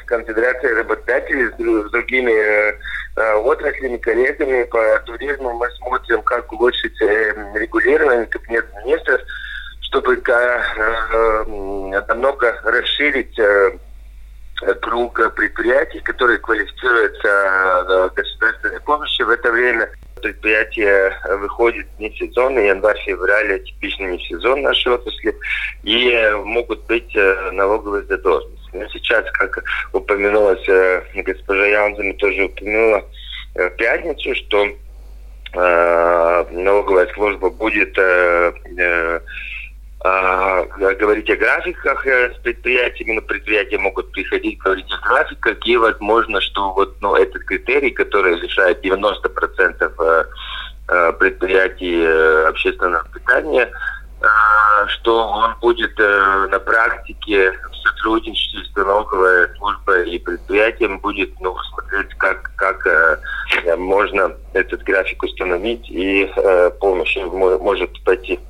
конфедерацией работодателей, с другими отраслями, коллегами по туризму. Мы смотрим, как улучшить регулирование кабинета министров, чтобы намного расширить круг предприятий, которые квалифицируются государственной помощи. В это время предприятия выходят не сезон, январь-февраль типичный не сезон нашей отрасли, и могут быть налоговые задолженности. Но сейчас, как упомянулась госпожа Яунзена, тоже упомянула в пятницу, что налоговая служба будет говорить о графиках с предприятиями, но предприятия могут приходить говорить о графиках, и возможно, что этот критерий, который решает 90% предприятий общественного питания, что он будет на практике в сотрудничестве с налоговой службой и предприятием будет смотреть, как можно этот график установить, и помощь может пойти